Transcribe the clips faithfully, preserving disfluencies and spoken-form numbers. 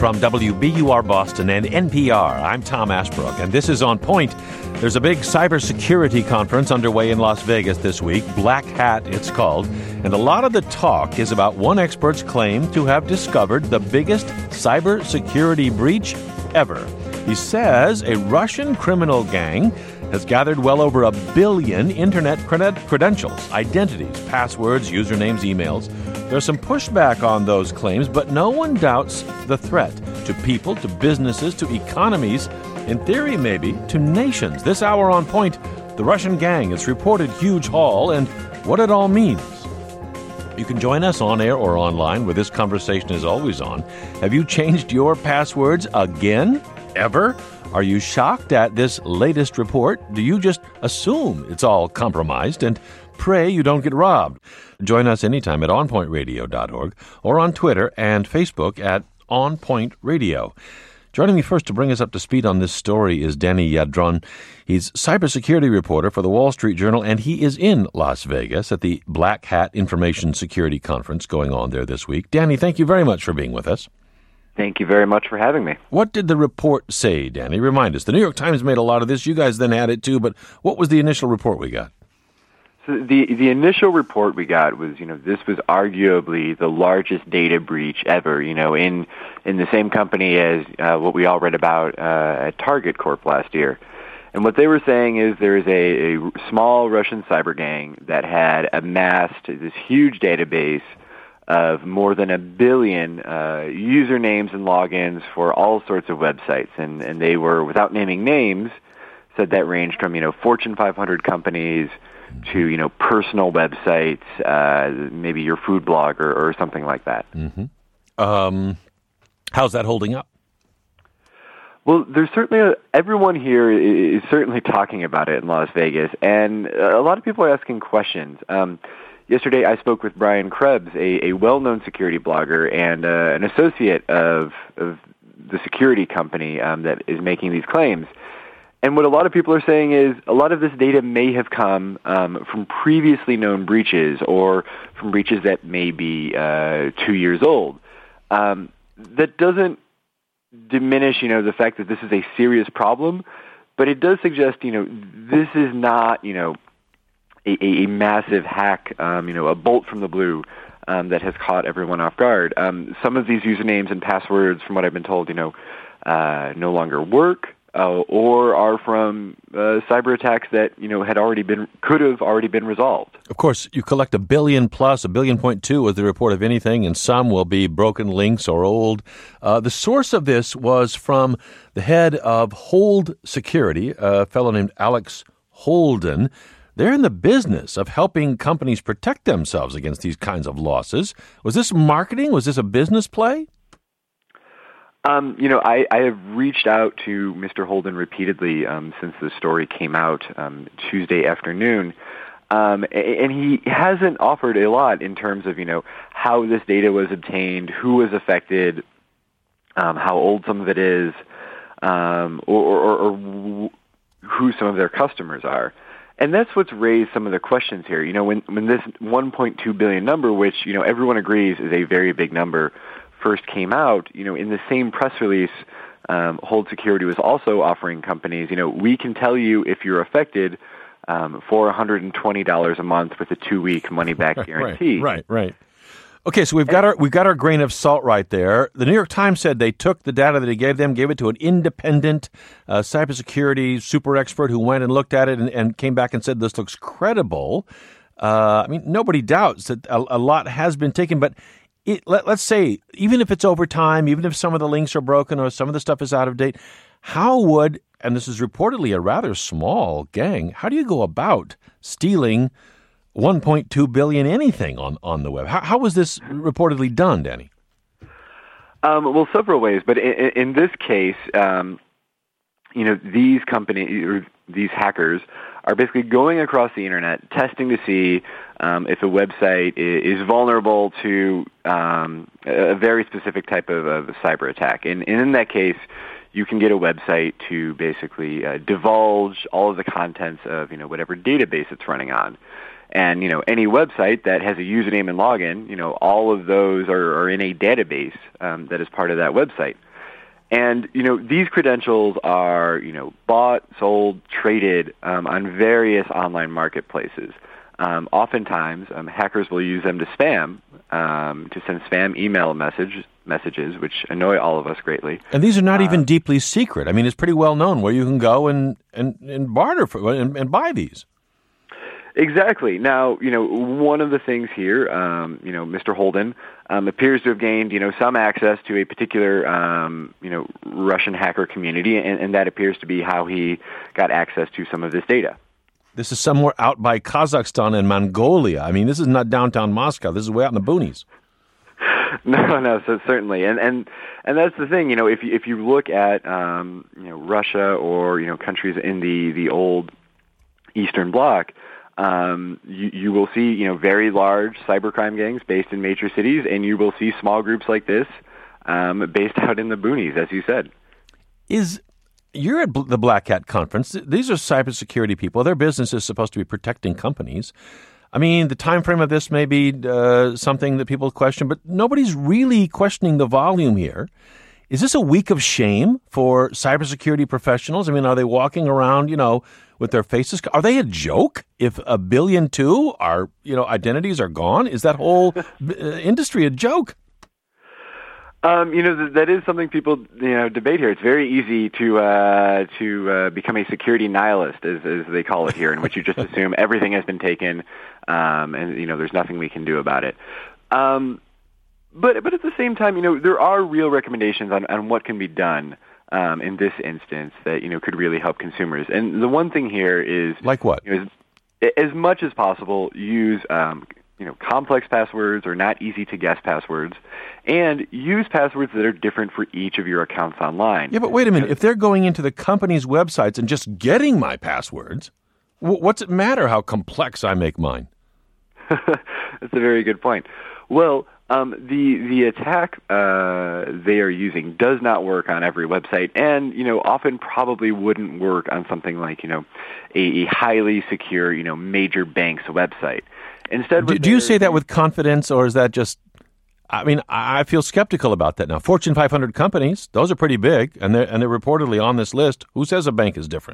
From W B U R Boston and N P R, I'm Tom Ashbrook, and this is On Point. There's a big cybersecurity conference underway in Las Vegas this week, Black Hat it's called, and a lot of the talk is about one expert's claim to have discovered the biggest cybersecurity breach ever. He says a Russian criminal gang has gathered well over a billion internet cred- credentials, identities, passwords, usernames, emails. There's some pushback on those claims, but no one doubts the threat to people, to businesses, to economies, in theory maybe, to nations. This hour on Point, the Russian gang, its reported huge haul, and what it all means. You can join us on air or online, where this conversation is always on. Have you changed your passwords again? Ever? Are you shocked at this latest report? Do you just assume it's all compromised and pray you don't get robbed? Join us anytime at on point radio dot org or on Twitter and Facebook at On Point Radio. Joining me first to bring us up to speed on this story is Danny Yadron. He's cybersecurity reporter for the Wall Street Journal, and he is in Las Vegas at the Black Hat Information Security Conference going on there this week. Danny, thank you very much for being with us. Thank you very much for having me. What did the report say, Danny? Remind us. The New York Times made a lot of this. You guys then had it too, but what was the initial report we got? So the the initial report we got was, you know, this was arguably the largest data breach ever, you know, in in the same company as uh, what we all read about uh, at Target Corp last year. And what they were saying is there is a, a small Russian cyber gang that had amassed this huge database of more than a billion uh, usernames and logins for all sorts of websites. And, and they were, without naming names, said that ranged from, you know, Fortune five hundred companies to, you know, personal websites, uh, maybe your food blog or, or something like that. Mm-hmm. Um, how's that holding up? Well, there's certainly a, everyone here is certainly talking about it in Las Vegas, and a lot of people are asking questions. Um, yesterday, I spoke with Brian Krebs, a, a well-known security blogger and uh, an associate of, of the security company um, that is making these claims. And what a lot of people are saying is a lot of this data may have come um, from previously known breaches or from breaches that may be uh, two years old. Um, that doesn't diminish, you know, the fact that this is a serious problem, but it does suggest, you know, this is not, you know, a, a massive hack, um, you know, a bolt from the blue um, that has caught everyone off guard. Um, some of these usernames and passwords, from what I've been told, you know, uh, no longer work. Uh, or are from uh, cyber attacks that, you know, had already been, could have already been resolved. Of course, you collect a billion plus, a billion point two was the report of anything, and some will be broken links or old. Uh, the source of this was from the head of Hold Security, a fellow named Alex Holden. They're in the business of helping companies protect themselves against these kinds of losses. Was this marketing? Was this a business play? Um, you know, I, I have reached out to Mister Holden repeatedly um, since the story came out um, Tuesday afternoon, um, and he hasn't offered a lot in terms of, you know, how this data was obtained, who was affected, um, how old some of it is, um, or, or, or who some of their customers are. And that's what's raised some of the questions here. You know, when, when this one point two billion number, which, you know, everyone agrees is a very big number, first came out, you know, in the same press release, um, Hold Security was also offering companies, you know, we can tell you if you're affected um, for one hundred twenty dollars a month with a two-week money-back guarantee. Right, right, right. Okay, so we've got our we've got our grain of salt right there. The New York Times said they took the data that he gave them, gave it to an independent uh, cybersecurity super expert who went and looked at it and, and came back and said this looks credible. Uh, I mean, nobody doubts that a, a lot has been taken, but It, let, let's say, even if it's over time, even if some of the links are broken or some of the stuff is out of date, how would, and this is reportedly a rather small gang, how do you go about stealing one point two billion anything on, on the web? How, how was this reportedly done, Danny? Um, well, several ways, but in, in this case, um, you know, these companies, or these hackers, are basically going across the internet, testing to see um, if a website is vulnerable to um, a very specific type of, of cyber attack. And, and in that case, you can get a website to basically uh, divulge all of the contents of, you know, whatever database it's running on. And, you know, any website that has a username and login, you know, all of those are, are in a database um, that is part of that website. And, you know, these credentials are, you know, bought, sold, traded um, on various online marketplaces. Um, oftentimes, um, hackers will use them to spam, um, to send spam email message, messages, which annoy all of us greatly. And these are not uh, even deeply secret. I mean, it's pretty well known where you can go and, and, and barter for, and, and buy these. Exactly. Now, you know, one of the things here, um, you know, Mister Holden um, appears to have gained, you know, some access to a particular, um, you know, Russian hacker community, and, and that appears to be how he got access to some of this data. This is somewhere out by Kazakhstan and Mongolia. I mean, this is not downtown Moscow. This is way out in the boonies. No, no, so certainly, and and and that's the thing. You know, if you, if you look at um, you know Russia or you know countries in the the old Eastern Bloc. Um, you, you will see, you know, very large cybercrime gangs based in major cities, and you will see small groups like this um, based out in the boonies, as you said. Is you're at the Black Hat Conference? These are cybersecurity people. Their business is supposed to be protecting companies. I mean, the time frame of this may be uh, something that people question, but nobody's really questioning the volume here. Is this a week of shame for cybersecurity professionals? I mean, are they walking around, you know, with their faces? Are they a joke? If a billion two are, you know, identities are gone, is that whole uh, industry a joke? Um, you know, th- that is something people, you know, debate here. It's very easy to uh, to uh, become a security nihilist, as, as they call it here, in which you just assume everything has been taken, um, and you know, there's nothing we can do about it. Um, but but at the same time, you know, there are real recommendations on, on what can be done um, in this instance that you know could really help consumers. And the one thing here is, like what? You know, as, as much as possible, use um, you know complex passwords or not easy to guess passwords. And use passwords that are different for each of your accounts online. Yeah, but wait a minute. If they're going into the company's websites and just getting my passwords, what's it matter how complex I make mine? That's a very good point. Well, um, the the attack uh, they are using does not work on every website, and you know often probably wouldn't work on something like you know a, a highly secure you know major bank's website. Instead, do, do you say that with confidence, or is that just? I mean, I feel skeptical about that now. Fortune five hundred companies, those are pretty big, and they're, and they're reportedly on this list. Who says a bank is different?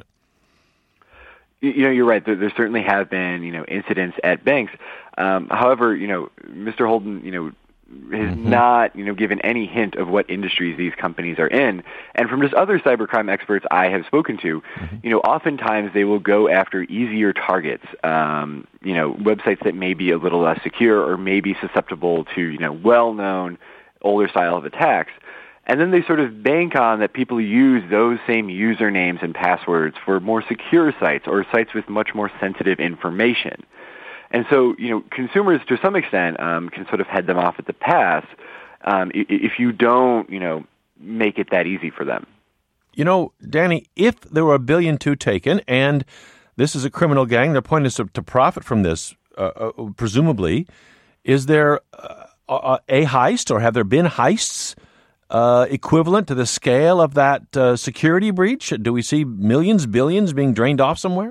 You know, you're right. There, there certainly have been, you know, incidents at banks. Um, however, you know, Mister Holden, you know, has mm-hmm. not, you know, given any hint of what industries these companies are in. And from just other cybercrime experts I have spoken to, mm-hmm. you know, oftentimes they will go after easier targets, um, you know, websites that may be a little less secure or may be susceptible to, you know, well-known older style of attacks. And then they sort of bank on that people use those same usernames and passwords for more secure sites or sites with much more sensitive information. And so, you know, consumers to some extent um, can sort of head them off at the pass um, if you don't, you know, make it that easy for them. You know, Danny, if there were a billion two taken, and this is a criminal gang, their point is to, to profit from this, uh, uh, presumably, is there uh, a, a heist, or have there been heists uh, equivalent to the scale of that uh, security breach? Do we see millions, billions being drained off somewhere?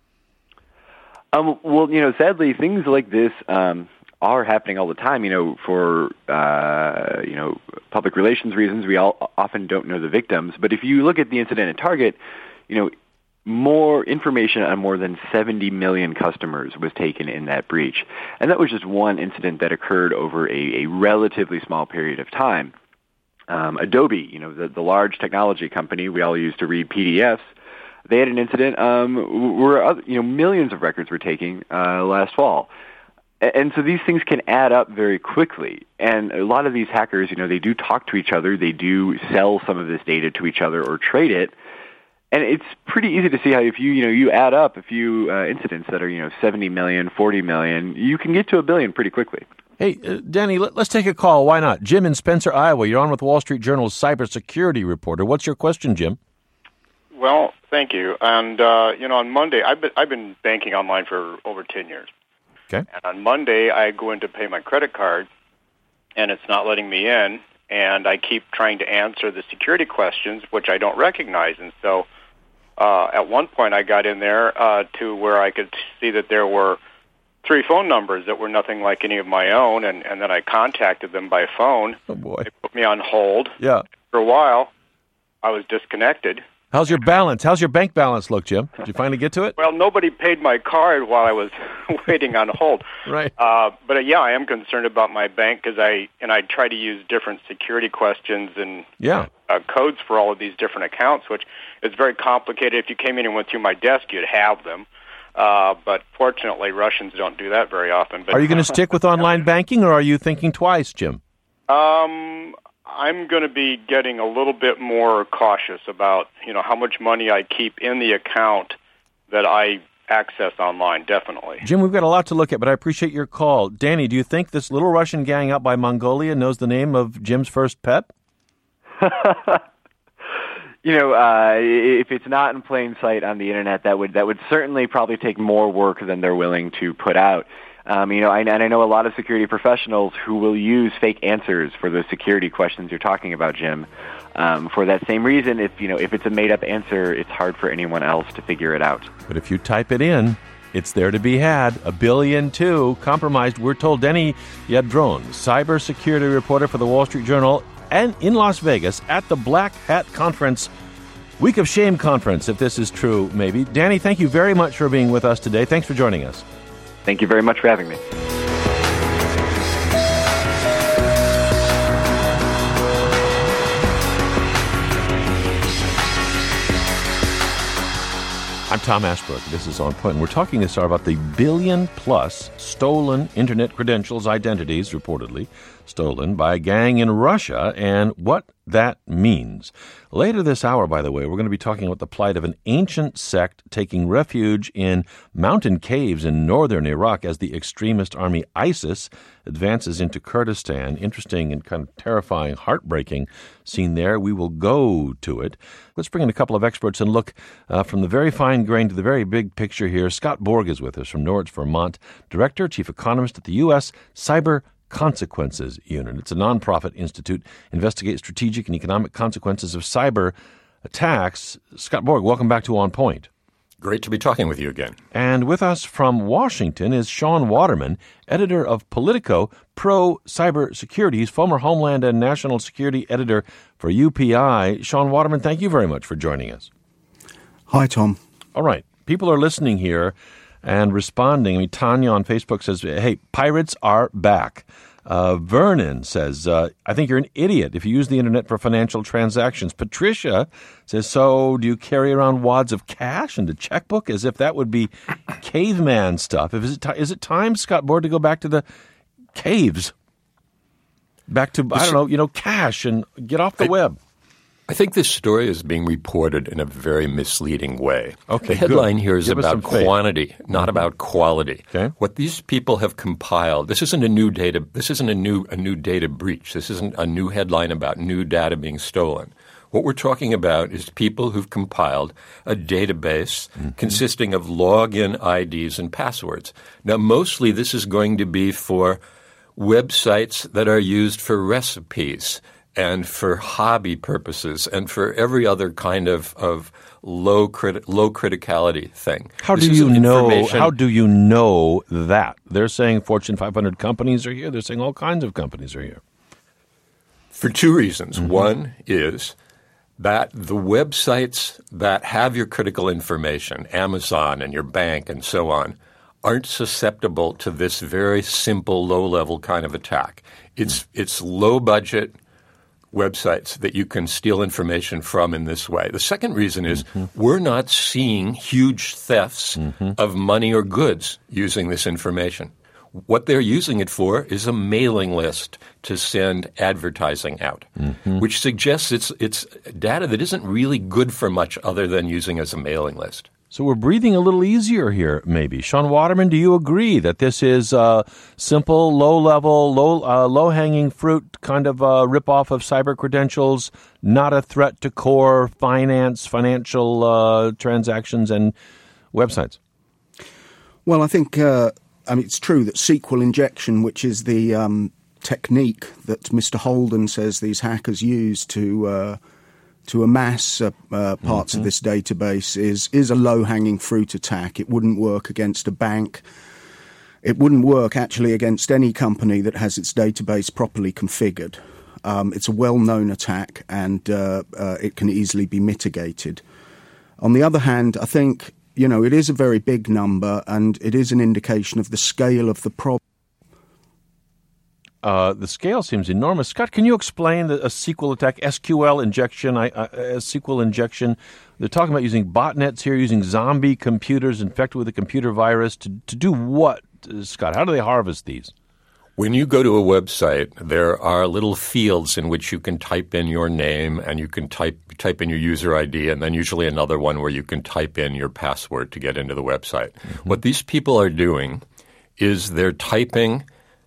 Um, well, you know, sadly, things like this um, are happening all the time. You know, for uh, you know public relations reasons, we all often don't know the victims. But if you look at the incident at Target, you know, more information on more than seventy million customers was taken in that breach, and that was just one incident that occurred over a, a relatively small period of time. Um, Adobe, you know, the, the large technology company we all use to read P D Fs. They had an incident um, where you know millions of records were taken uh, last fall, and so these things can add up very quickly. And a lot of these hackers, you know, they do talk to each other, they do sell some of this data to each other or trade it, and it's pretty easy to see how if you you know you add up a few uh, incidents that are you know seventy million, forty million, you can get to a billion pretty quickly. Hey, uh, Danny, let, let's take a call. Why not? Jim in Spencer, Iowa. You're on with Wall Street Journal's cybersecurity reporter. What's your question, Jim? Well, thank you. And, uh, you know, on Monday, I've been, I've been banking online for over ten years. Okay. And on Monday, I go in to pay my credit card, and it's not letting me in, and I keep trying to answer the security questions, which I don't recognize. And so uh, at one point, I got in there uh, to where I could see that there were three phone numbers that were nothing like any of my own, and, and then I contacted them by phone. Oh, boy. They put me on hold. Yeah. For a while. I was disconnected. How's your balance? How's your bank balance look, Jim? Did you finally get to it? Well, nobody paid my card while I was waiting on hold. Right. Uh, but uh, yeah, I am concerned about my bank because I and I try to use different security questions and yeah. uh, codes for all of these different accounts, which is very complicated. If you came in and went through my desk, you'd have them. Uh, but fortunately, Russians don't do that very often. But are you going to stick with online banking, or are you thinking twice, Jim? Um. I'm going to be getting a little bit more cautious about, you know, how much money I keep in the account that I access online, definitely. Jim, we've got a lot to look at, but I appreciate your call. Danny, do you think this little Russian gang out by Mongolia knows the name of Jim's first pet? You know, uh, if it's not in plain sight on the internet, that would that would certainly probably take more work than they're willing to put out. Um, you know, I, and I know a lot of security professionals who will use fake answers for the security questions you're talking about, Jim. Um, for that same reason, if you know, if it's a made-up answer, it's hard for anyone else to figure it out. But if you type it in, it's there to be had. A billion two compromised. We're told Denny Yadron, cybersecurity reporter for the Wall Street Journal, and in Las Vegas at the Black Hat Conference, Week of Shame Conference, if this is true, maybe. Danny, thank you very much for being with us today. Thanks for joining us. Thank you very much for having me. I'm Tom Ashbrook. This is On Point. We're talking this hour about the billion-plus stolen Internet credentials, identities, reportedly stolen by a gang in Russia, and what that means. Later this hour, by the way, we're going to be talking about the plight of an ancient sect taking refuge in mountain caves in northern Iraq as the extremist army ISIS advances into Kurdistan. Interesting and kind of terrifying, heartbreaking scene there. We will go to it. Let's bring in a couple of experts and look uh, from the very fine grain to the very big picture here. Scott Borg is with us from Norwich, Vermont, Director, Chief Economist at the U S Cyber Consequences Unit. It's a nonprofit institute investigates strategic and economic consequences of cyber attacks. Scott Borg, welcome back to On Point. Great to be talking with you again. And with us from Washington is Sean Waterman, editor of Politico Pro Cybersecurity. He's former Homeland and National Security editor for U P I. Sean Waterman, thank you very much for joining us. Hi, Tom. All right. People are listening here and responding. I mean, Tanya on Facebook says, hey, pirates are back. Uh, Vernon says, uh, I think you're an idiot if you use the internet for financial transactions. Patricia says, so do you carry around wads of cash and a checkbook as if that would be caveman stuff? If is it, t- is it time, Scott Borg, to go back to the caves? Back to, I don't know, you know, cash and get off the I, web. I think this story is being reported in a very misleading way. Okay, the headline good. here is Give about quantity, not mm-hmm. about quality. Okay. What these people have compiled, this isn't a new data this isn't a new a new data breach. This isn't a new headline about new data being stolen. What we're talking about is people who've compiled a database mm-hmm. consisting of login I Ds and passwords. Now, mostly this is going to be for websites that are used for recipes and for hobby purposes and for every other kind of, of low criti- low criticality thing. How this do you know? information- How do you know that? They're saying Fortune five hundred companies are here. They're saying all kinds of companies are here. For two reasons. Mm-hmm. One is that the websites that have your critical information, Amazon and your bank and so on, aren't susceptible to this very simple, low-level kind of attack. It's it's low-budget websites that you can steal information from in this way. The second reason is mm-hmm. we're not seeing huge thefts mm-hmm. of money or goods using this information. What they're using it for is a mailing list to send advertising out, mm-hmm. which suggests it's it's data that isn't really good for much other than using as a mailing list. So we're breathing a little easier here, maybe. Sean Waterman, do you agree that this is a simple, low-level, low, uh, low-hanging fruit kind of uh, rip-off of cyber credentials, not a threat to core finance, financial uh, transactions and websites? Well, I think uh, I mean, it's true that S Q L injection, which is the um, technique that Mister Holden says these hackers use to uh, to amass uh, uh, parts mm-hmm. of this database, is is a low-hanging fruit attack. It wouldn't work against a bank. It wouldn't work, actually, against any company that has its database properly configured. Um, it's a well-known attack, and uh, uh, it can easily be mitigated. On the other hand, I think, you know, it is a very big number, and it is an indication of the scale of the problem. Uh, the scale seems enormous. Scott, can you explain the, a S Q L attack, S Q L injection, I, uh, S Q L injection? They're talking about using botnets here, using zombie computers infected with a computer virus. To, to do what, uh, Scott? How do they harvest these? When you go to a website, there are little fields in which you can type in your name and you can type type in your user I D, and then usually another one where you can type in your password to get into the website. Mm-hmm. What these people are doing is they're typing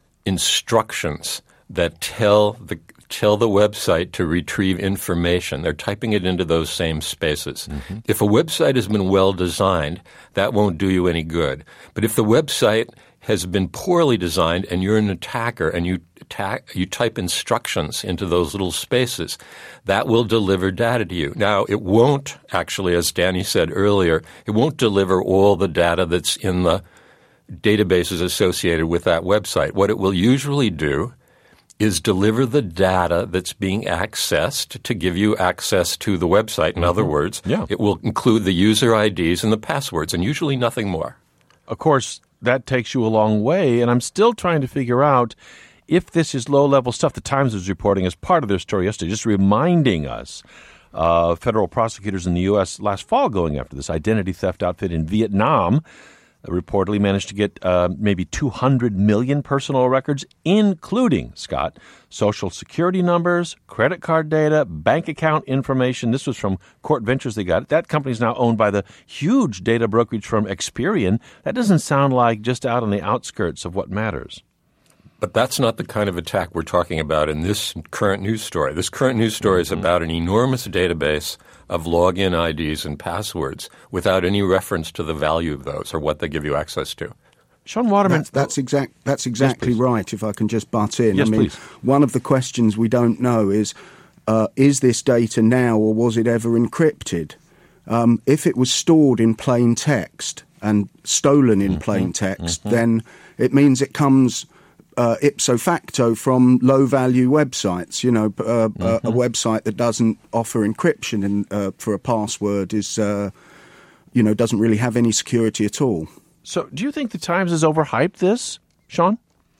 instructions that tell the tell the website to retrieve information. They're typing it into those same spaces. Mm-hmm. If a website has been well designed, that won't do you any good. But if the website has been poorly designed and you're an attacker and you attack, you type instructions into those little spaces, that will deliver data to you. Now, it won't actually, as Danny said earlier, it won't deliver all the data that's in the databases associated with that website. What it will usually do is deliver the data that's being accessed to give you access to the website. In mm-hmm. other words, yeah. It will include the user I Ds and the passwords, and usually nothing more. Of course, that takes you a long way, and I'm still trying to figure out if this is low-level stuff. The Times was reporting as part of their story yesterday, just reminding us uh, federal prosecutors in the U S last fall going after this identity theft outfit in Vietnam reportedly managed to get uh, maybe two hundred million personal records, including, Scott, Social Security numbers, credit card data, bank account information. This was from Court Ventures they got it. That company's now owned by the huge data brokerage firm Experian. That doesn't sound like just out on the outskirts of what matters. But that's not the kind of attack we're talking about in this current news story. This current news story is about an enormous database of login I Ds and passwords without any reference to the value of those or what they give you access to. Sean Waterman. That's, that's, exact, that's exactly yes, right, if I can just butt in. Yes, I mean, please. One of the questions we don't know is, uh, is this data now or was it ever encrypted? Um, if it was stored in plain text and stolen in mm-hmm, plain text, mm-hmm. then it means it comes uh, ipso facto from low-value websites. You know, uh, mm-hmm. uh, a website that doesn't offer encryption in, uh, for a password is, uh, you know, doesn't really have any security at all. So do you think the Times has overhyped this, Sean?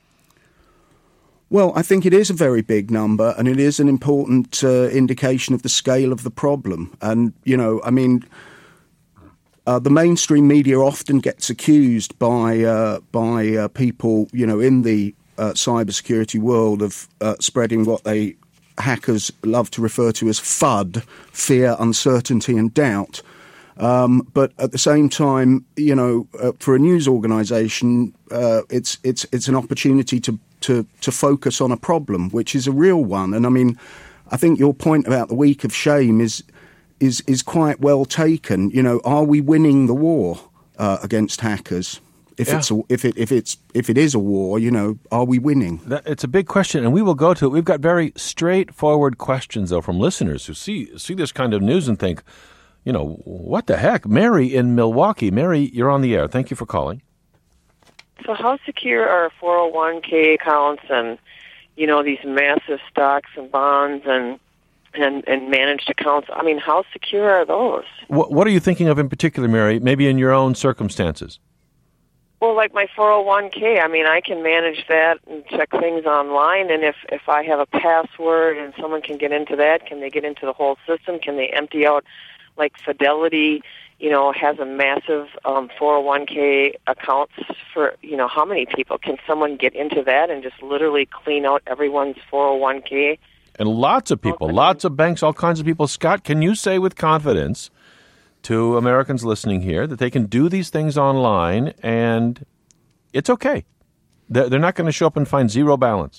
Well, I think it is a very big number, and it is an important uh, indication of the scale of the problem. And, you know, I mean, uh, the mainstream media often gets accused by uh, by uh, people, you know, in the uh, cybersecurity world of uh, spreading what they hackers love to refer to as FUD, fear, uncertainty, and doubt. Um, but at the same time, you know, uh, for a news organisation, uh, it's it's it's an opportunity to, to to focus on a problem, which is a real one. And I mean, I think your point about the week of shame is is is quite well taken. You know, are we winning the war uh, against hackers? If yeah. it's a, if it if it's if it is a war, you know, are we winning? That, it's a big question, and we will go to it. We've got very straightforward questions though from listeners who see see this kind of news and think, you know, what the heck? Mary in Milwaukee. Mary, you're on the air. Thank you for calling. So how secure are four oh one k accounts and, you know, these massive stocks and bonds and and, and managed accounts? I mean, how secure are those? What, what are you thinking of in particular, Mary, maybe in your own circumstances? Well, like my four oh one k, I mean, I can manage that and check things online, and if, if I have a password and someone can get into that, can they get into the whole system? Can they empty out? Like Fidelity, you know, has a massive um, four oh one k accounts for, you know, how many people? Can someone get into that and just literally clean out everyone's four oh one k? And lots of people, lots of banks, all kinds of people. Scott, can you say with confidence to Americans listening here that they can do these things online and it's okay? They're, they're not going to show up and find zero balance.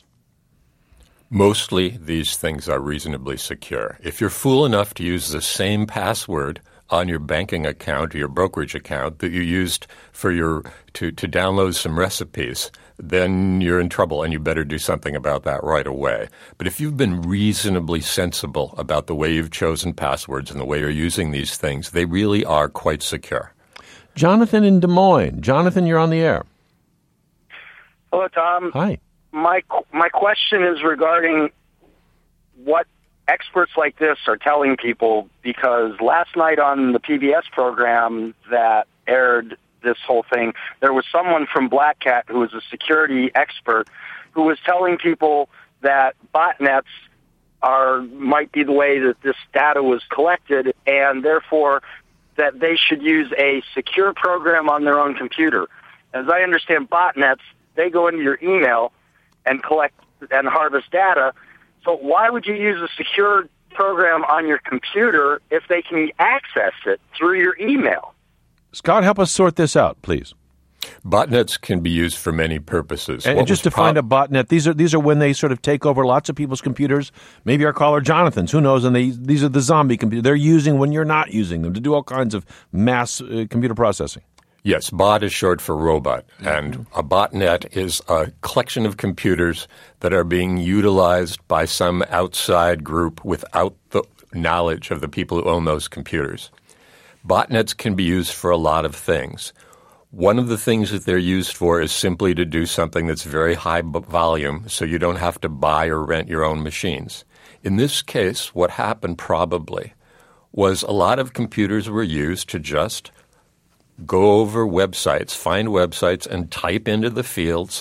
Mostly these things are reasonably secure. If you're fool enough to use the same password on your banking account or your brokerage account that you used for your to, to download some recipes, then you're in trouble and you better do something about that right away. But if you've been reasonably sensible about the way you've chosen passwords and the way you're using these things, they really are quite secure. Jonathan in Des Moines. Jonathan, you're on the air. Hello, Tom. Hi. My my question is regarding what experts like this are telling people, because last night on the P B S program that aired this whole thing, there was someone from Black Hat who was a security expert who was telling people that botnets are might be the way that this data was collected, and therefore that they should use a secure program on their own computer. As I understand botnets, they go into your email and collect and harvest data. So why would you use a secure program on your computer if they can access it through your email? Scott, help us sort this out, please. Botnets can be used for many purposes. And, and just to find a botnet, these are these are when they sort of take over lots of people's computers. Maybe our caller Jonathan's, who knows? And they these are the zombie computers they're using when you're not using them to do all kinds of mass uh, computer processing. Yes, bot is short for robot, and a botnet is a collection of computers that are being utilized by some outside group without the knowledge of the people who own those computers. Botnets can be used for a lot of things. One of the things that they're used for is simply to do something that's very high volume, so you don't have to buy or rent your own machines. In this case, what happened probably was a lot of computers were used to just go over websites, find websites, and type into the fields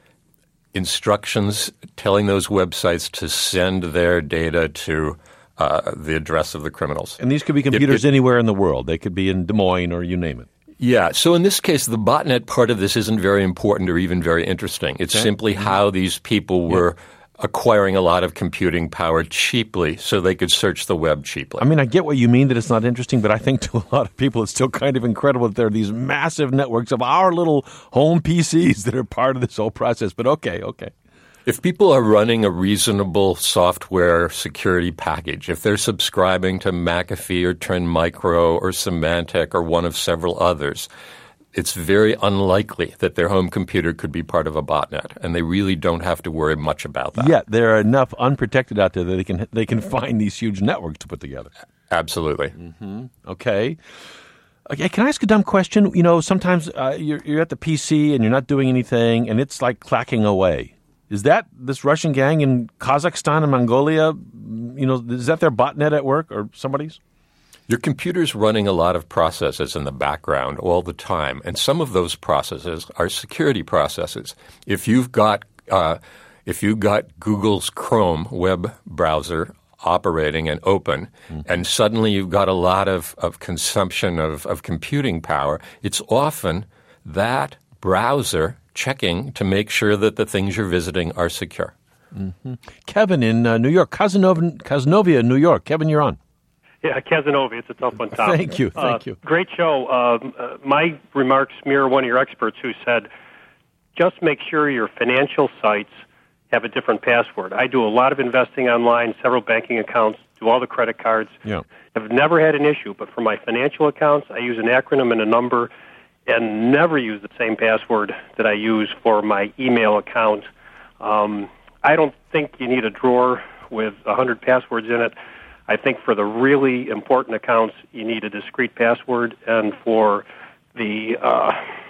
instructions telling those websites to send their data to uh, the address of the criminals. And these could be computers it, it, anywhere in the world. They could be in Des Moines or you name it. Yeah. So in this case, the botnet part of this isn't very important or even very interesting. It's okay. simply how these people were yeah. acquiring a lot of computing power cheaply so they could search the web cheaply. I mean, I get what you mean that it's not interesting, but I think to a lot of people it's still kind of incredible that there are these massive networks of our little home P Cs that are part of this whole process. But okay, okay. If people are running a reasonable software security package, if they're subscribing to McAfee or Trend Micro or Symantec or one of several others, it's very unlikely that their home computer could be part of a botnet, and they really don't have to worry much about that. Yeah, there are enough unprotected out there that they can they can find these huge networks to put together. Absolutely. Mm-hmm. Okay. Okay, can I ask a dumb question? You know, sometimes uh, you're, you're at the P C and you're not doing anything, and it's like clacking away. Is that this Russian gang in Kazakhstan and Mongolia? You know, is that their botnet at work or somebody's? Your computer's running a lot of processes in the background all the time, and some of those processes are security processes. If you've got uh, if you've got Google's Chrome web browser operating and open, mm-hmm. and suddenly you've got a lot of, of consumption of, of computing power, it's often that browser checking to make sure that the things you're visiting are secure. Mm-hmm. Kevin in uh, New York, Casanova, Casanova, New York. Kevin, you're on. Yeah, Casanova. It's a tough one, Tom. Thank you. Thank uh, you. Great show. Um, uh, my remarks mirror one of your experts who said, just make sure your financial sites have a different password. I do a lot of investing online, several banking accounts, do all the credit cards. Yeah. I've never had an issue, but for my financial accounts, I use an acronym and a number and never use the same password that I use for my email account. Um, I don't think you need a drawer with one hundred passwords in it. I think for the really important accounts, you need a discrete password, and for the, uh,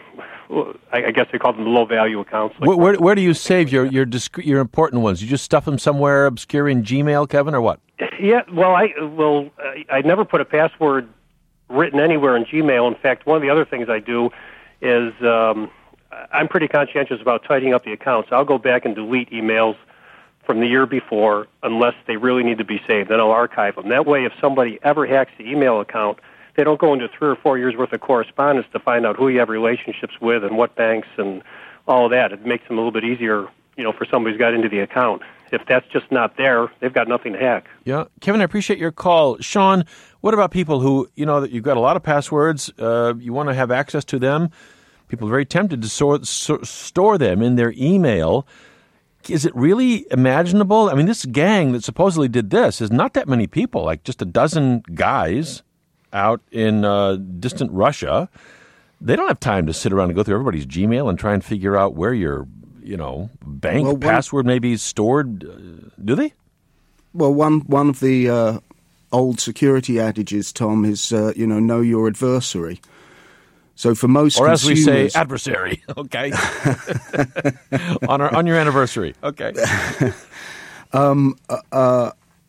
I guess they call them low-value accounts. Like where, where, where do you save your your, discrete, your important ones? You just stuff them somewhere obscure in Gmail, Kevin, or what? Yeah, well, I well, I never put a password written anywhere in Gmail. In fact, one of the other things I do is um, I'm pretty conscientious about tidying up the accounts. I'll go back and delete emails from the year before unless they really need to be saved. Then I'll archive them. That way, if somebody ever hacks the email account, they don't go into three or four years' worth of correspondence to find out who you have relationships with and what banks and all of that. It makes them a little bit easier, you know, for somebody who's got into the account. If that's just not there, they've got nothing to hack. Yeah. Kevin, I appreciate your call. Sean, what about people who, you know, that you've got a lot of passwords, uh, you want to have access to them, people are very tempted to so- so- store them in their email. Is it really imaginable? I mean, this gang that supposedly did this is not that many people, like just a dozen guys out in uh, distant Russia. They don't have time to sit around and go through everybody's Gmail and try and figure out where your, you know, bank well, one, password may be stored. Uh, do they? Well, one one of the uh, old security adages, Tom, is, uh, you know, know your adversary. So for most or consumers, as we say, adversary. Okay, on our on your anniversary. Okay. um, uh, uh,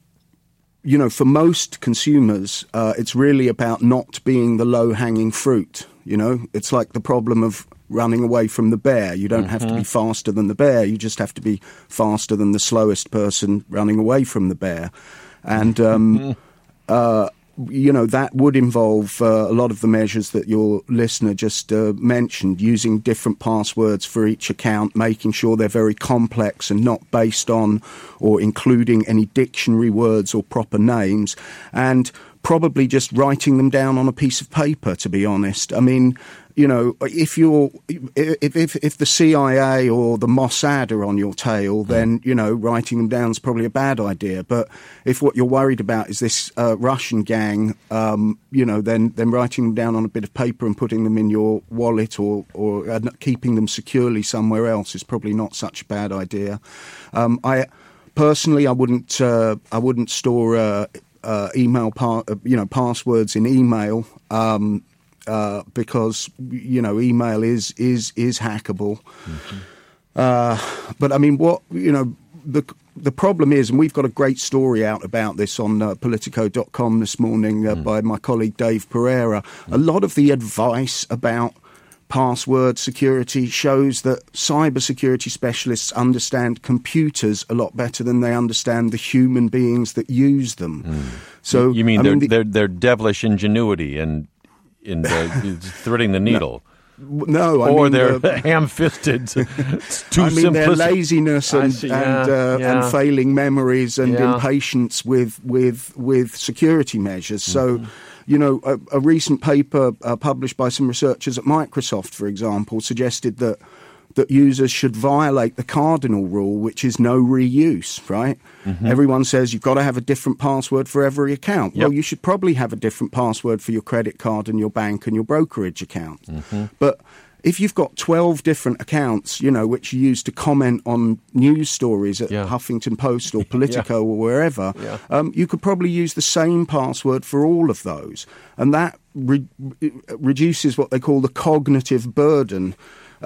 you know, for most consumers, uh, it's really about not being the low-hanging fruit. You know, it's like the problem of running away from the bear. You don't mm-hmm. have to be faster than the bear. You just have to be faster than the slowest person running away from the bear. And, um, uh, you know, that would involve uh, a lot of the measures that your listener just uh, mentioned, using different passwords for each account, making sure they're very complex and not based on or including any dictionary words or proper names, and probably just writing them down on a piece of paper, to be honest. I mean, you know, if you're if if if the C I A or the Mossad are on your tail, then, you know, writing them down is probably a bad idea. But if what you're worried about is this uh, Russian gang, um, you know, then then writing them down on a bit of paper and putting them in your wallet or or uh, keeping them securely somewhere else is probably not such a bad idea. Um, I personally, I wouldn't uh, I wouldn't store uh, uh, email par- uh, you know passwords in email. Um, Uh, because, you know, email is is is hackable. Mm-hmm. Uh, but I mean, what you know, the the problem is, and we've got a great story out about this on uh, Politico dot com this morning uh, mm. by my colleague Dave Pereira. Mm. A lot of the advice about password security shows that cybersecurity specialists understand computers a lot better than they understand the human beings that use them. Mm. So you mean I their mean, the, their their devilish ingenuity and in the, threading the needle. No, no I or mean, they're uh, ham-fisted, too I mean, simplistic. their laziness and see, and, yeah, uh, yeah. and failing memories and yeah. impatience with with with security measures. So, mm-hmm. you know, a, a recent paper uh, published by some researchers at Microsoft, for example, suggested that that users should violate the cardinal rule, which is no reuse, right? Mm-hmm. Everyone says you've got to have a different password for every account. Yep. Well, you should probably have a different password for your credit card and your bank and your brokerage account. Mm-hmm. But if you've got twelve different accounts, you know, which you use to comment on news stories at yeah. Huffington Post or Politico yeah. or wherever, yeah. um, you could probably use the same password for all of those. And that re- reduces what they call the cognitive burden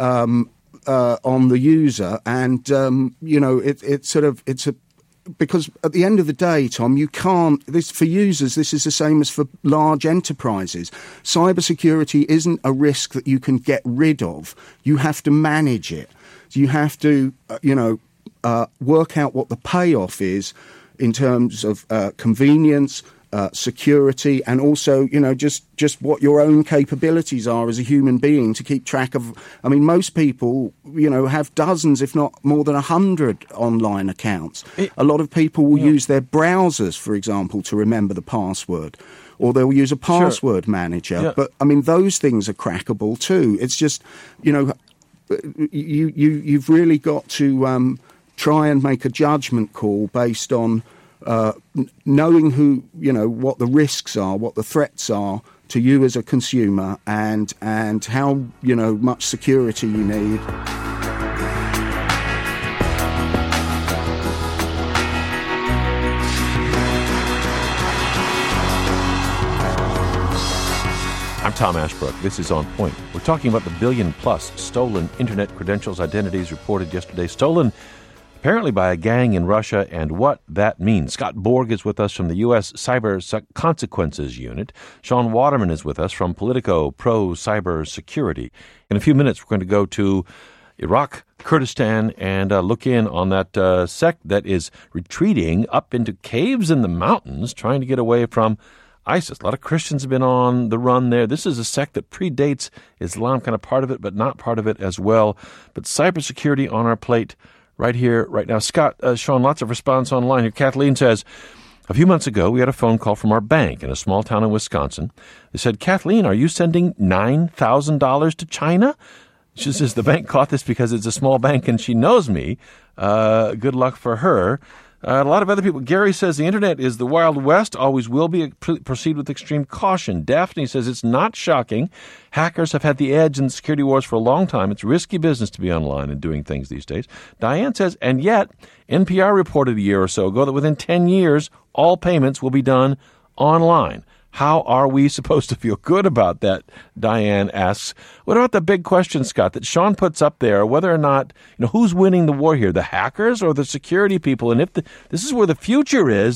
um Uh, on the user, and um, you know, it, it's sort of it's a because at the end of the day, Tom, you can't. This for users. This is the same as for large enterprises. Cybersecurity isn't a risk that you can get rid of. You have to manage it. You have to, uh, you know, uh, work out what the payoff is in terms of uh, convenience. Uh, security, and also, you know, just, just what your own capabilities are as a human being to keep track of. I mean, most people, you know, have dozens, if not more than a hundred online accounts. It, a lot of people will yeah. use their browsers, for example, to remember the password, or they'll use a password sure. manager. Yeah. But I mean, those things are crackable too. It's just, you know, you you you've really got to um, try and make a judgment call based on. Uh, knowing who, you know, what the risks are, what the threats are to you as a consumer, and and how, you know, much security you need. I'm Tom Ashbrook. This is On Point. We're talking about the billion-plus stolen Internet credentials, identities reported yesterday. Stolen apparently by a gang in Russia, and what that means. Scott Borg is with us from the U S Cyber Consequences Unit. Sean Waterman is with us from Politico Pro Cyber Security. In a few minutes, we're going to go to Iraq, Kurdistan, and uh, look in on that uh, sect that is retreating up into caves in the mountains, trying to get away from ISIS. A lot of Christians have been on the run there. This is a sect that predates Islam, kind of part of it, but not part of it as well. But cybersecurity on our plate right here, right now. Scott, uh, Sean, lots of response online here. Kathleen says, a few months ago, we had a phone call from our bank in a small town in Wisconsin. They said, Kathleen, are you sending nine thousand dollars to China? She says, the bank caught this because it's a small bank and she knows me. Uh, good luck for her. Uh, a lot of other people. Gary says the Internet is the Wild West, always will be. Proceed with extreme caution. Daphne says it's not shocking. Hackers have had the edge in the security wars for a long time. It's risky business to be online and doing things these days. Diane says, and yet, N P R reported a year or so ago that within ten years, all payments will be done online. How are we supposed to feel good about that? Diane asks. What about the big question, Scott, that Sean puts up there, whether or not, you know, who's winning the war here, the hackers or the security people? And if the, this is where the future is,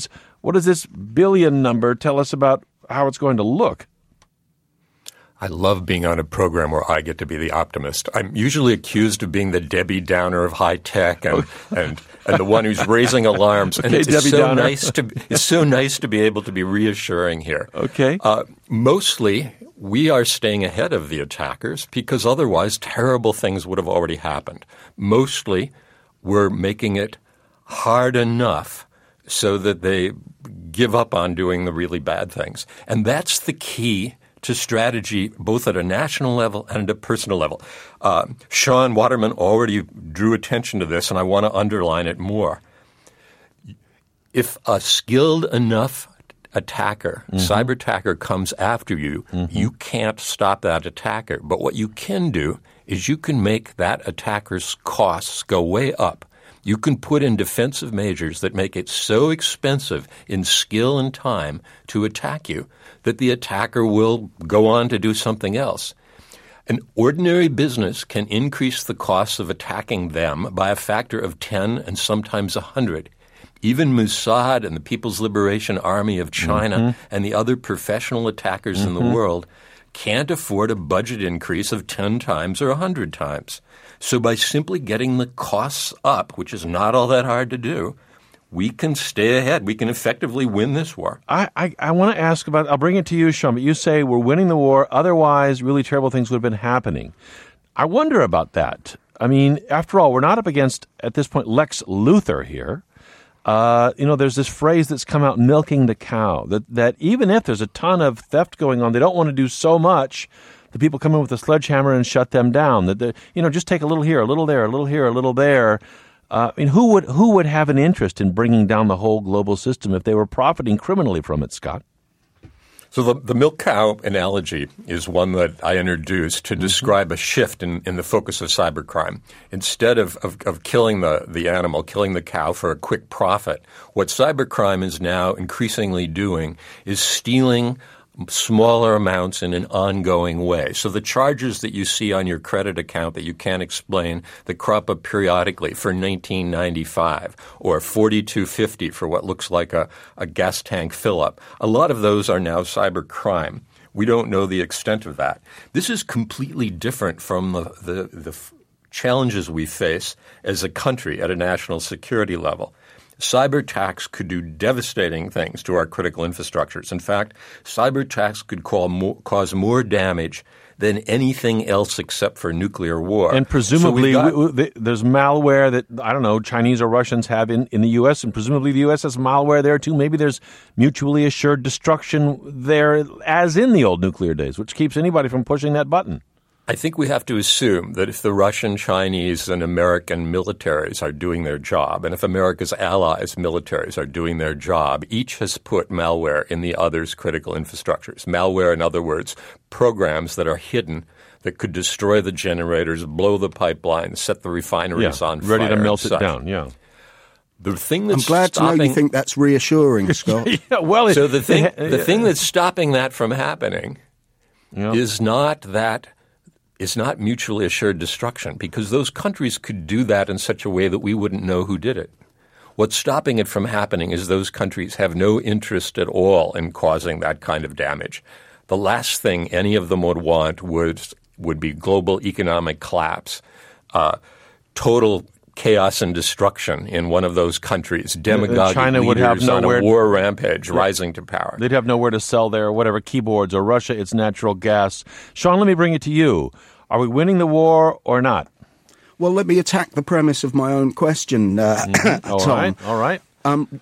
What does this billion number tell us about how it's going to look? I love being on a program where I get to be the optimist. I'm usually accused of being the Debbie Downer of high tech and, and, and the one who's raising alarms. And okay, it's, Debbie so Downer. nice to it's so nice to be able to be reassuring here. Okay. Uh, mostly, we are staying ahead of the attackers because otherwise terrible things would have already happened. Mostly, we're making it hard enough so that they give up on doing the really bad things. And that's the key to strategy, both at a national level and at a personal level. Uh, Sean Waterman already drew attention to this, and I want to underline it more. If a skilled enough attacker, mm-hmm. cyber attacker comes after you, mm-hmm. you can't stop that attacker. But what you can do is you can make that attacker's costs go way up. You can put in defensive measures that make it so expensive in skill and time to attack you that the attacker will go on to do something else. An ordinary business can increase the costs of attacking them by a factor of ten and sometimes one hundred. Even Mossad and the People's Liberation Army of China mm-hmm. and the other professional attackers mm-hmm. in the world can't afford a budget increase of ten times or one hundred times. So by simply getting the costs up, which is not all that hard to do, we can stay ahead. We can effectively win this war. I, I, I want to ask about – I'll bring it to you, Sean, but you say we're winning the war. Otherwise, really terrible things would have been happening. I wonder about that. I mean, after all, we're not up against, at this point, Lex Luthor here. Uh, you know, there's this phrase that's come out, milking the cow, that, that even if there's a ton of theft going on, they don't want to do so much – the people come in with a sledgehammer and shut them down. That you know, just take a little here, a little there, a little here, a little there. Uh, I mean, who would who would have an interest in bringing down the whole global system if they were profiting criminally from it, Scott? So the, the milk cow analogy is one that I introduced to mm-hmm. describe a shift in, in the focus of cybercrime. Instead of, of, of killing the, the animal, killing the cow for a quick profit, what cybercrime is now increasingly doing is stealing smaller amounts in an ongoing way. So the charges that you see on your credit account that you can't explain that crop up periodically for nineteen ninety-five or forty-two fifty for what looks like a, a gas tank fill-up, a lot of those are now cyber crime. We don't know the extent of that. This is completely different from the, the, the f- challenges we face as a country at a national security level. Cyber attacks could do devastating things to our critical infrastructures. In fact, cyber attacks could call more, cause more damage than anything else except for nuclear war. And presumably so got, we, we, there's malware that, I don't know, Chinese or Russians have in, in the U S, and presumably the U S has malware there too. Maybe there's mutually assured destruction there as in the old nuclear days, which keeps anybody from pushing that button. I think we have to assume that if the Russian, Chinese, and American militaries are doing their job, and if America's allies' militaries are doing their job, each has put malware in the other's critical infrastructures. Malware, in other words, programs that are hidden that could destroy the generators, blow the pipelines, set the refineries yeah, on fire. Ready to melt it down, yeah. The thing that's I'm glad stopping, to know you think that's reassuring, Scott. yeah, well, so the thing, the thing that's stopping that from happening yeah. is not that is not mutually assured destruction, because those countries could do that in such a way that we wouldn't know who did it. What's stopping it from happening is those countries have no interest at all in causing that kind of damage. The last thing any of them would want would, would be global economic collapse, uh, total chaos and destruction in one of those countries, demagogic China leaders would have nowhere, on a war rampage rising to power. They'd have nowhere to sell their whatever keyboards, or Russia, its natural gas. Sean, let me bring it to you. Are we winning the war or not? Well, let me attack the premise of my own question, uh, mm-hmm. all Tom. Right, all right. Um,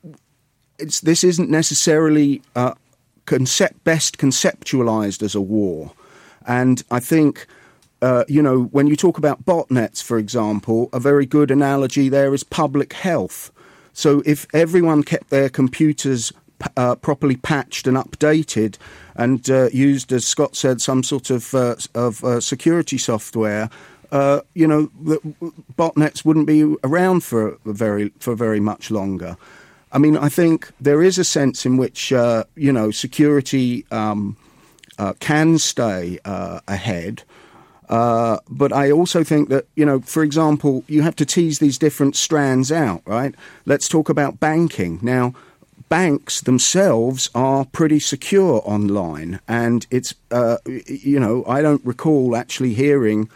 it's, this isn't necessarily uh, concept, best conceptualized as a war. And I think, uh, you know, when you talk about botnets, for example, a very good analogy there is public health. So if everyone kept their computers uh, properly patched and updated and uh, used, as Scott said, some sort of, uh, of uh, security software, uh, you know, the botnets wouldn't be around for very for very much longer. I mean, I think there is a sense in which, uh, you know, security um, uh, can stay uh, ahead. Uh, but I also think that, you know, for example, you have to tease these different strands out, right? Let's talk about banking. Now, banks themselves are pretty secure online, and it's uh, you know I don't recall actually hearing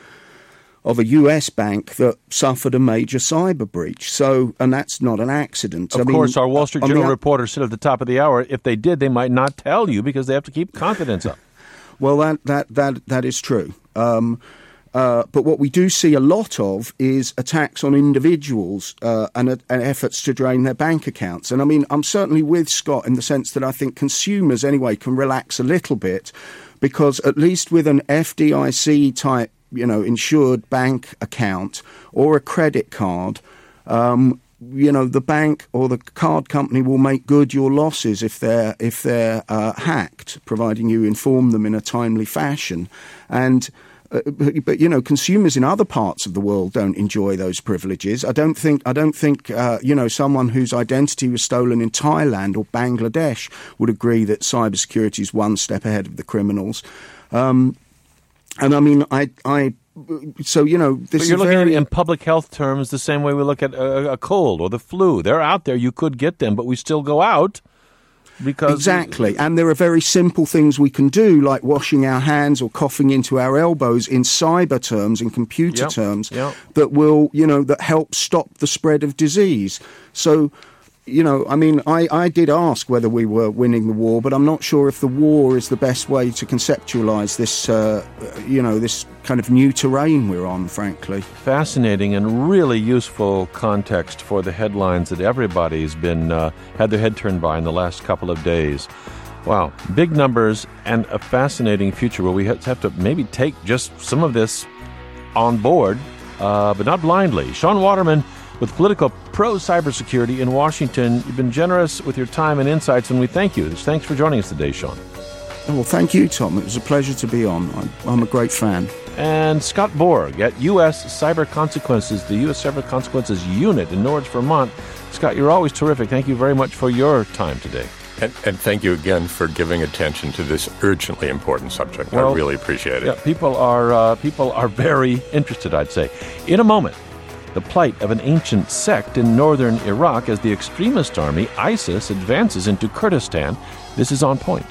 of a U S bank that suffered a major cyber breach. So, and that's not an accident. Of I course, mean, our Wall Street I Journal mean, reporter said at the top of the hour, if they did, they might not tell you because they have to keep confidence up. Well, that that that that is true. Um, uh, but what we do see a lot of is attacks on individuals uh, and, uh, and efforts to drain their bank accounts. And I mean, I'm certainly with Scott in the sense that I think consumers, anyway, can relax a little bit because at least with an F D I C type, you know, insured bank account or a credit card, um, you know, the bank or the card company will make good your losses if they're if they're uh, hacked, providing you inform them in a timely fashion. And uh, but, but you know, consumers in other parts of the world don't enjoy those privileges. I don't think I don't think uh, you know someone whose identity was stolen in Thailand or Bangladesh would agree that cybersecurity is one step ahead of the criminals. Um, And I mean, I, I, so you know, this but you're is looking very, at it in public health terms the same way we look at a, a cold or the flu. They're out there. You could get them, but we still go out because exactly. And there are very simple things we can do, like washing our hands or coughing into our elbows in cyber terms, in computer Yep, terms, yep. that will, you know, that help stop the spread of disease. So. You know, I mean, I, I did ask whether we were winning the war, but I'm not sure if the war is the best way to conceptualize this, uh, you know, this kind of new terrain we're on, frankly. Fascinating and really useful context for the headlines that everybody's been uh, had their head turned by in the last couple of days. Wow, big numbers and a fascinating future where we have to maybe take just some of this on board, uh, but not blindly. Sean Waterman with Politico pro-cybersecurity in Washington. You've been generous with your time and insights, and we thank you. Thanks for joining us today, Sean. Well, thank you, Tom. It was a pleasure to be on. I'm, I'm a great fan. And Scott Borg at U S Cyber Consequences, the U S Cyber Consequences Unit in Norwich, Vermont. Scott, you're always terrific. Thank you very much for your time today. And, and thank you again for giving attention to this urgently important subject. Well, I really appreciate it. Yeah, people are uh, people are very interested, I'd say. In a moment, the plight of an ancient sect in northern Iraq as the extremist army ISIS advances into Kurdistan. This is On Point.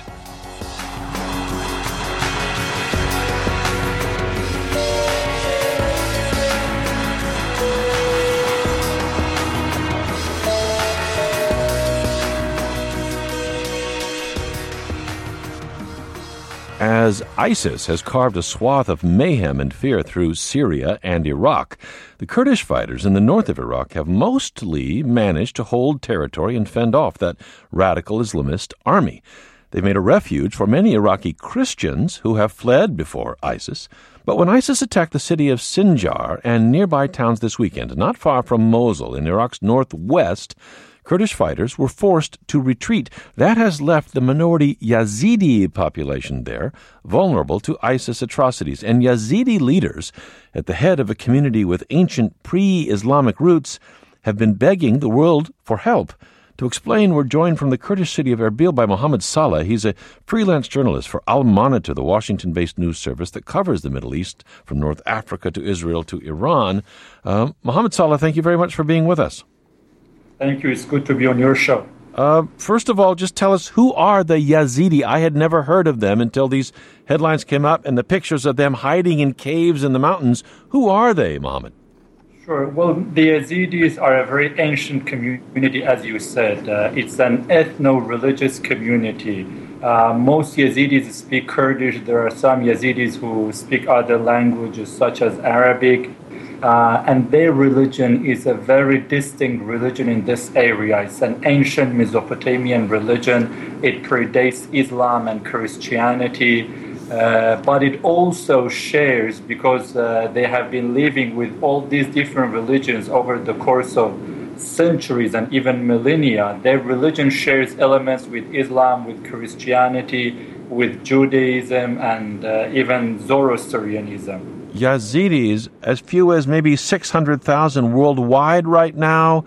As ISIS has carved a swath of mayhem and fear through Syria and Iraq, the Kurdish fighters in the north of Iraq have mostly managed to hold territory and fend off that radical Islamist army. They've made a refuge for many Iraqi Christians who have fled before ISIS. But when ISIS attacked the city of Sinjar and nearby towns this weekend, not far from Mosul in Iraq's northwest, Kurdish fighters were forced to retreat. That has left the minority Yazidi population there vulnerable to ISIS atrocities. And Yazidi leaders, at the head of a community with ancient pre-Islamic roots, have been begging the world for help. To explain, we're joined from the Kurdish city of Erbil by Mohammed Saleh. He's a freelance journalist for Al Monitor, the Washington-based news service that covers the Middle East from North Africa to Israel to Iran. Uh, Mohammed Saleh, thank you very much for being with us. Thank you. It's good to be on your show. Uh, first of all, just tell us, who are the Yazidi? I had never heard of them until these headlines came up and the pictures of them hiding in caves in the mountains. Who are they, Mohammed? Sure. Well, the Yazidis are a very ancient community, as you said. Uh, it's an ethno-religious community. Uh, most Yazidis speak Kurdish. There are some Yazidis who speak other languages, such as Arabic. Uh, and their religion is a very distinct religion in this area. It's an ancient Mesopotamian religion. It predates Islam and Christianity, uh, but it also shares, because uh, they have been living with all these different religions over the course of centuries and even millennia. Their religion shares elements with Islam, with Christianity, with Judaism, and uh, even Zoroastrianism. Yazidis, as few as maybe six hundred thousand worldwide right now.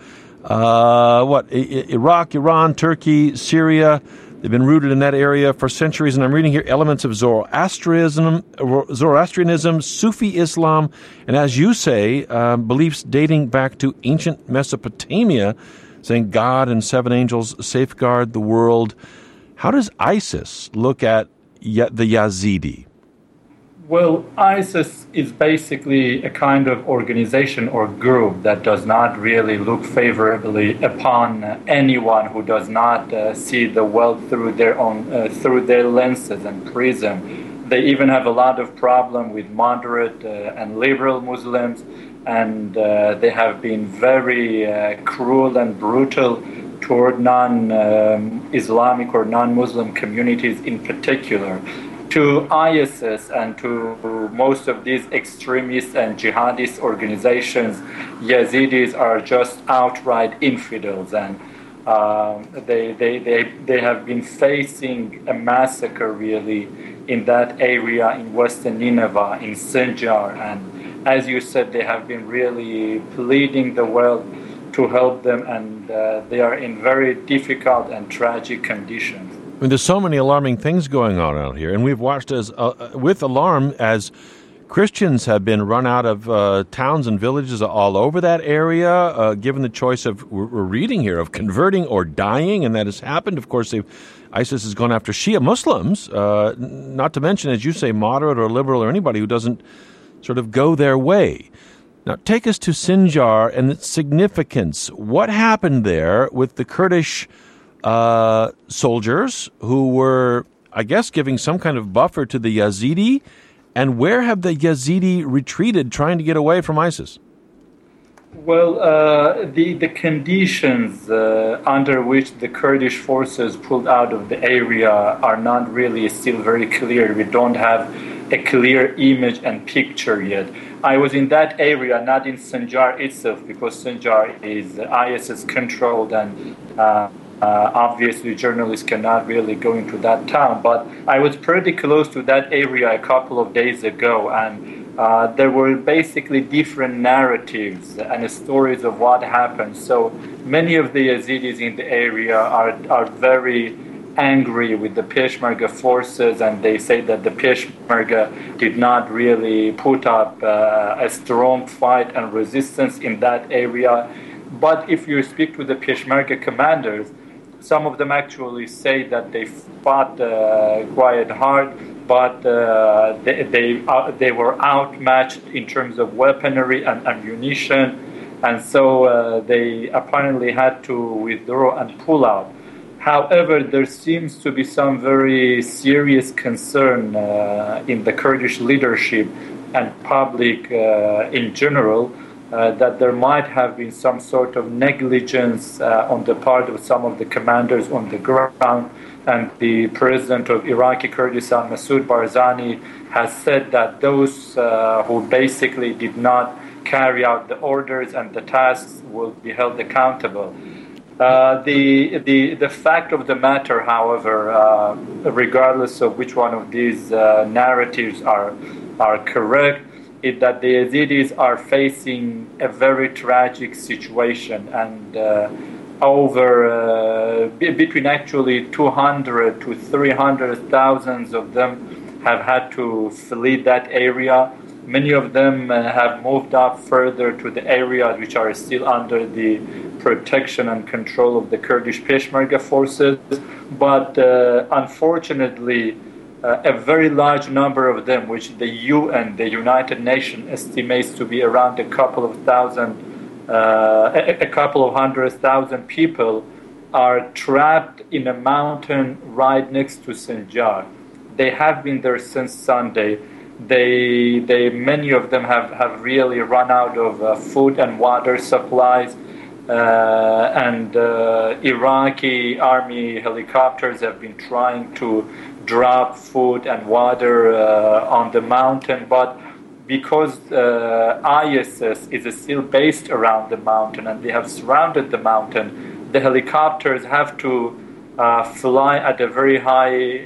Uh, what, I- Iraq, Iran, Turkey, Syria, they've been rooted in that area for centuries. And I'm reading here elements of Zoroastrianism, Zoroastrianism, Sufi Islam, and as you say, uh, beliefs dating back to ancient Mesopotamia. saying God and seven angels safeguard the world. How does ISIS look at the Yazidi? Well, ISIS is basically a kind of organization or group that does not really look favorably upon uh, anyone who does not uh, see the world through their own uh, through their lenses and prism. They even have a lot of problem with moderate uh, and liberal Muslims, and uh, they have been very uh, cruel and brutal toward non-Islamic um, or non-Muslim communities in particular. To ISIS and to most of these extremist and jihadist organizations, Yazidis are just outright infidels, and um, they, they, they, they have been facing a massacre really in that area in Western Nineveh, in Sinjar, and as you said, they have been really pleading the world to help them, and uh, they are in very difficult and tragic conditions. I mean, there's so many alarming things going on out here, and we've watched as uh, with alarm as Christians have been run out of uh, towns and villages all over that area, uh, given the choice of, we're reading here, of converting or dying, and that has happened. Of course, they've, ISIS has gone after Shia Muslims, uh, not to mention, as you say, moderate or liberal or anybody who doesn't sort of go their way. Now, take us to Sinjar and its significance. What happened there with the Kurdish Uh, soldiers who were, I guess, giving some kind of buffer to the Yazidi, and where have the Yazidi retreated trying to get away from ISIS? Well, uh, the, the conditions uh, under which the Kurdish forces pulled out of the area are not really still very clear. We don't have a clear image and picture yet. I was in that area, not in Sinjar itself, because Sinjar is ISIS-controlled, and uh, Uh, obviously, journalists cannot really go into that town, but I was pretty close to that area a couple of days ago, and uh, there were basically different narratives and stories of what happened. So many of the Yazidis in the area are, are very angry with the Peshmerga forces, and they say that the Peshmerga did not really put up uh, a strong fight and resistance in that area. But if you speak to the Peshmerga commanders, some of them actually say that they fought uh, quite hard, but uh, they they, uh, they were outmatched in terms of weaponry and ammunition, and so uh, they apparently had to withdraw and pull out. However, there seems to be some very serious concern uh, in the Kurdish leadership and public uh, in general, Uh, that there might have been some sort of negligence uh, on the part of some of the commanders on the ground. And the president of Iraqi Kurdistan, Masoud Barzani, has said that those uh, who basically did not carry out the orders and the tasks will be held accountable. Uh, the, the, the fact of the matter, however, uh, regardless of which one of these uh, narratives are, are correct, is that the Yazidis are facing a very tragic situation, and uh, over uh, b- between actually two hundred to three hundred thousands of them have had to flee that area. Many of them uh, have moved up further to the areas which are still under the protection and control of the Kurdish Peshmerga forces, but uh, unfortunately, Uh, a very large number of them, which the U N, the United Nations, estimates to be around a couple of thousand, uh, a, a couple of hundred thousand people, are trapped in a mountain right next to Sinjar. They have been there since Sunday. They, they, many of them have, have really run out of uh, food and water supplies. Uh, and uh, Iraqi army helicopters have been trying to drop food and water uh, on the mountain, but because uh, ISIS is still based around the mountain and they have surrounded the mountain, the helicopters have to uh, fly at a very high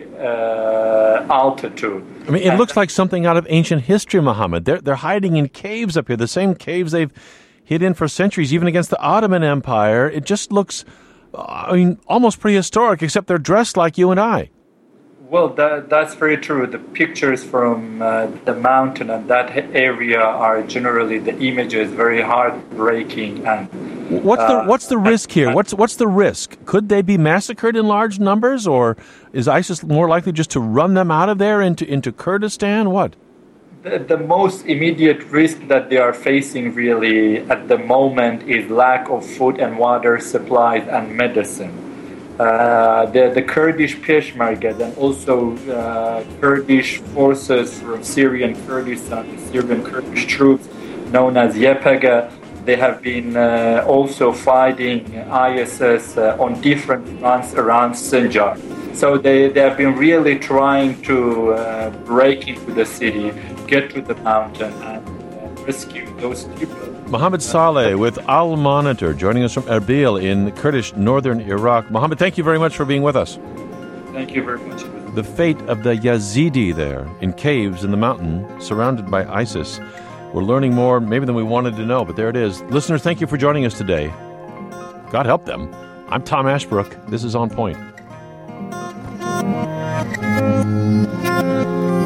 uh, altitude. I mean, it and, looks like something out of ancient history, Muhammad. They're, they're hiding in caves up here, the same caves they've hid in for centuries, even against the Ottoman Empire. It just looks, I mean, almost prehistoric, except they're dressed like you and I. Well, that, that's very true. The pictures from uh, the mountain and that area are generally, the images very heartbreaking, and What's the Uh, what's the risk here? What's what's the risk? Could they be massacred in large numbers, or is ISIS more likely just to run them out of there into into Kurdistan? What? The, the most immediate risk that they are facing really at the moment is lack of food and water supplies and medicine. Uh, the, the Kurdish Peshmerga and also uh, Kurdish forces from Syrian Kurdistan, the Syrian Kurdish troops known as Y P G, they have been uh, also fighting I S S uh, on different fronts around Sinjar. So they, they have been really trying to uh, break into the city, get to the mountain, and uh, rescue those people. Mohammed Saleh with Al Monitor, joining us from Erbil in Kurdish northern Iraq. Mohammed, thank you very much for being with us. Thank you very much. The fate of the Yazidi there in caves in the mountain, surrounded by ISIS. We're learning more maybe than we wanted to know, but there it is. Listeners, thank you for joining us today. God help them. I'm Tom Ashbrook. This is On Point.